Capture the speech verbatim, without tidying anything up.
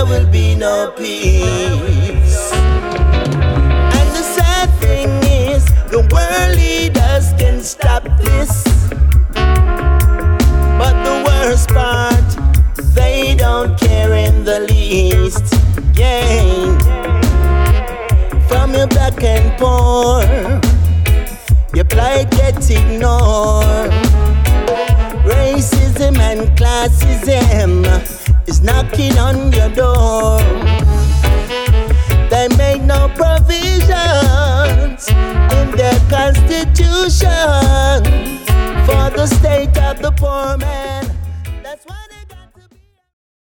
there will be no peace. And the sad thing is, the world leaders can stop this, but the worst part, they don't care in the least. Yeah. From your black and poor, your plight gets ignored. Racism and classism is knocking on your door. They make no provisions in their constitution for the state of the poor man. That's why